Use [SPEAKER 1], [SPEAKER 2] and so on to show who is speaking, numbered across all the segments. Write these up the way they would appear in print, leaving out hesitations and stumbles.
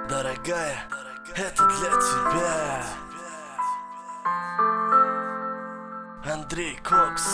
[SPEAKER 1] Дорогая, это для тебя. Андрей Кокс.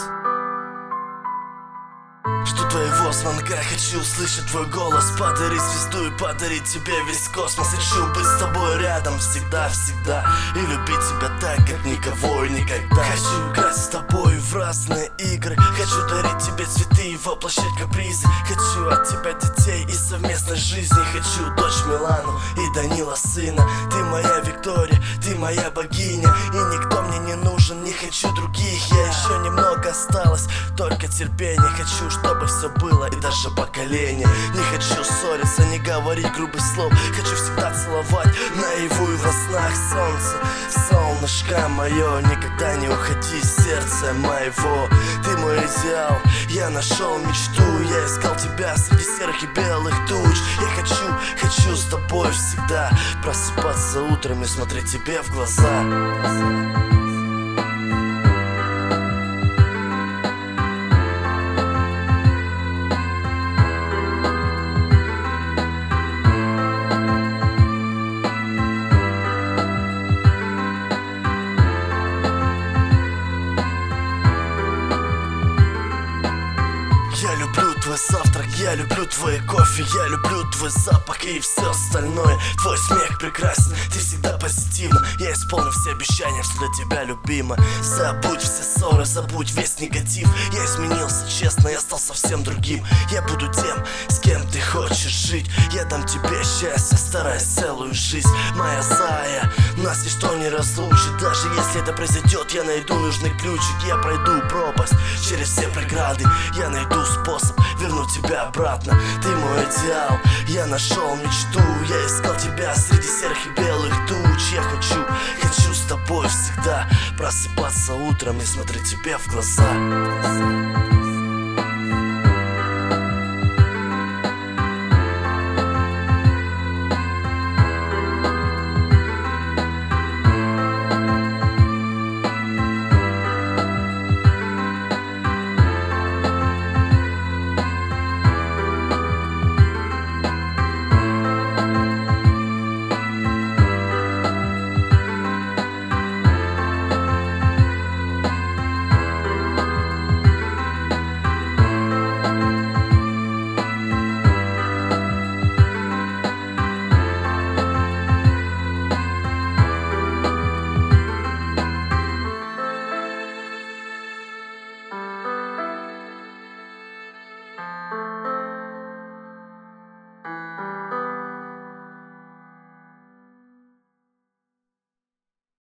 [SPEAKER 1] Жду твоего звонка, хочу услышать твой голос, подарить звезду и подарить тебе весь космос. Хочу быть с тобой рядом всегда-всегда и любить тебя так, как никого и никогда. Хочу играть с тобой в разные игры, хочу дарить тебе цветы и воплощать капризы. Хочу от тебя детей и совместной жизни. Хочу дочь Милану и Данила сына. Ты моя Виктория, ты моя богиня, и никто мне не нужен, не хочу других. Я еще немного осталось, только терпение. Хочу, чтобы все было и даже поколение. Не хочу ссориться, не говорить грубых слов. Хочу всегда целовать наяву и во снах. Солнце, солнышко мое, никогда не уходи из сердца моего. Ты мой идеал, я нашел мечту. Я искал тебя среди серых и белых туч. Я хочу с тобой всегда просыпаться утром и смотреть тебе в глаза. Я люблю твой завтрак, я люблю твой кофе, я люблю твой запах и все остальное. Твой смех прекрасен, ты всегда позитивна. Я исполню все обещания, все для тебя, любима. Забудь все ссоры, забудь весь негатив. Я изменился, честно, я стал совсем другим. Я буду тем, с кем ты хочешь жить. Я дам тебе счастье, стараясь целую жизнь. Моя зая, нас ничто не разлучит. Даже если это произойдет, я найду нужный ключик. Я пройду пропасть через все преграды. Я найду способ вернуть тебя обратно. Ты мой идеал, я нашел мечту. Я искал тебя среди серых и белых туч. Я хочу с тобой всегда просыпаться утром и смотреть тебе в глаза.